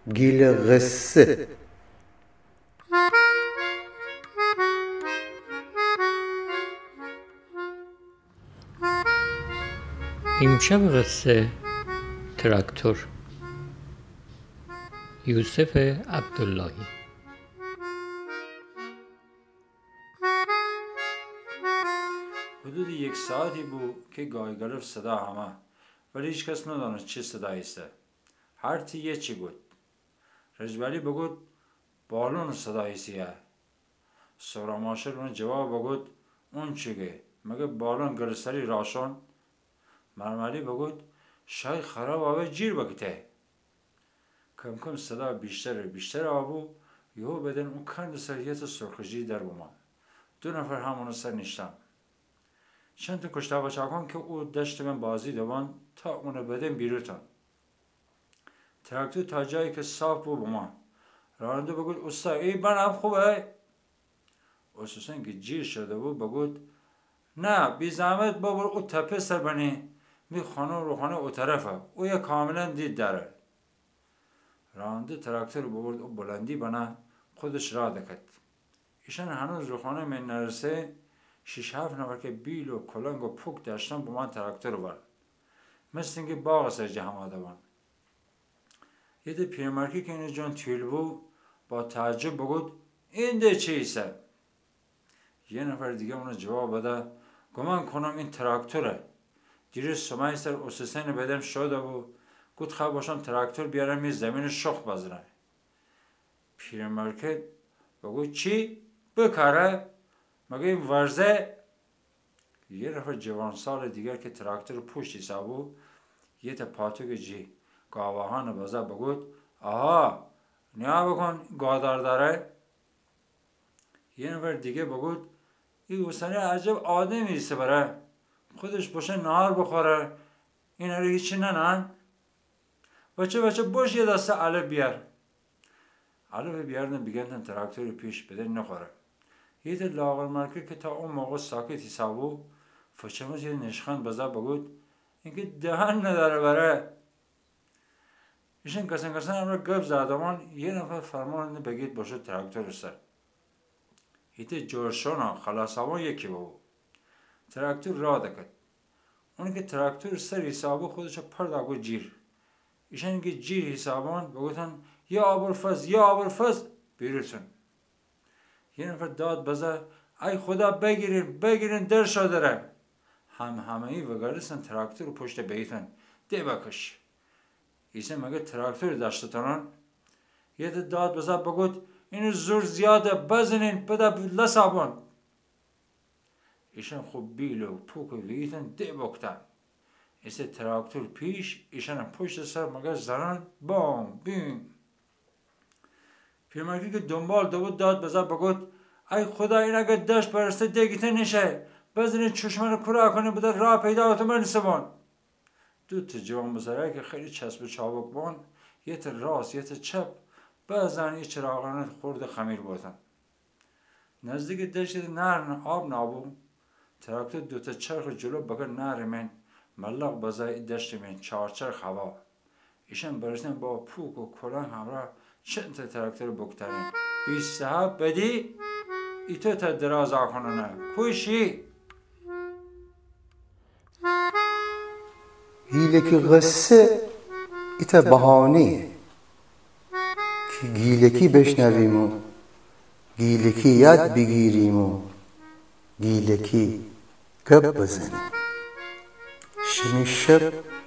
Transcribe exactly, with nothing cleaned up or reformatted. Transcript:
گیل قصه. امشب قصه تراکتور، یوسف عبداللهی. حدود یک ساعتی بود که گای گرفت صدا همه، ولی هیچ کس ندانست چه صدایی است. هر تی یه چی بود. رجبلی بگود بالون صدایی سیه. سوراماشر اون جواب بگود اون چیگه؟ مگه بالون گرسری راشون؟ مرمری بگود شای خراب آوه جیر بکته. کم کم صدا بیشتر بیشتر آبو، یهو بدن اون کند سریعت سرخجی در بومان. دو نفر همونو سر نشتم. چند تا کشته بچاکان که او دشت من بازی دوان تا اونو بدن بیروتن. تراکتور تا جایی که صاف بود بومان. راننده بگود استا ای برم خوبه؟ اساسن که جیر شده بود بگود نه بی زحمت بابر او تپه سر بنی می خانه رو خانه او طرفه او یا کاملا دید داره. راننده تراکتور ببرد او بلندی بنا خودش را دکت. ایشان هنوز رو خانه من نرسه شش هفت نفر که بیل و کلنگ و پوک داشتن با من تراکتور برد. مثل اینکه باغ سر جهم آدوان. یه ده پیرمرکی که اینه جان تویل بود با تعجب بگود این ده چیسه؟ یه نفر دیگه اونو جواب بده گمان کنم این تراکتوره. دیروز سمای سر اسسین بدم شده بود گود خواه باشم تراکتور بیارم یه زمین شخ بزنه. پیرمرکت بگود چی؟ بکاره؟ مگه این ورزه؟ یه نفر جوان سال دیگر که تراکتور پشتی سابو یه تا پاتوک جی گاواهان بازه بگود آها نیا بکن گادار داره. یه نفر دیگه بگود این حسنی عجب آدمی ایسته بره خودش باشه نهار بخوره این هره هیچی ننن. بچه بچه باش یه دسته علف بیار. علف بیاردن بگندن تراکتور پیش بده نخوره. یه ده لاغر مرکه که تا اون موقع ساکت حسابو فچمز یه نشخند بزا بگود اینکه دهن نداره بره. ایشن کسان کسان امرا گفت زادمان یه نفر فرمانده بگید باشه تراکتور سر. ایده جورشونا خلاصاوان یکی بود. تراکتور را دکد. اونی که تراکتور سر حسابو خودشو پرد آگو جیر. ایشان که جیر حسابان بگوتن یا آبرفز یا آبرفز بیروتن. یه نفر داد بزا ای خدا بگیرین بگیرین در شدره. هم همه ای وگرسن تراکتور پشت بیتن ده بکش. ایسه مگه تراکتور داشتتانان؟ یه ده داد بزا بگود اینو زور زیاده بزنین بده لسابان. ایشان خوب بیل و پوک و ویتن ده بکتن. ایسه تراکتور پیش ایشان پشت سر مگه زنان بام بیم. پیرمرکی که دنبال دو داد بزا بگود ای خدا این اگه دشت برسته دیگیته نشه بزنین چشمان رو کرا کنه بده راه پیدا آتو من سبان. دو تا جوان بزرگه که خیلی چسب چابک بان یه تا راست یه تا چپ بزن یه چراغانه خورد خمیر بودن. نزدیک دشت نهر آب نابو تراکتور دو تا چرخ جلو بگر نهر من ملق بزای دشت من چهار چرخ هوا. ایشان برشتن با پوک و کلان همراه چند تا تراکتور بکترین بیست صحب بدی ایتو تا دراز آخونونه کوشی. گیلکی قصه ایتا بهانیه که گیلکی بشنویم و گیلکی یاد بگیریم و گیلکی گپ بزنیم. شب شب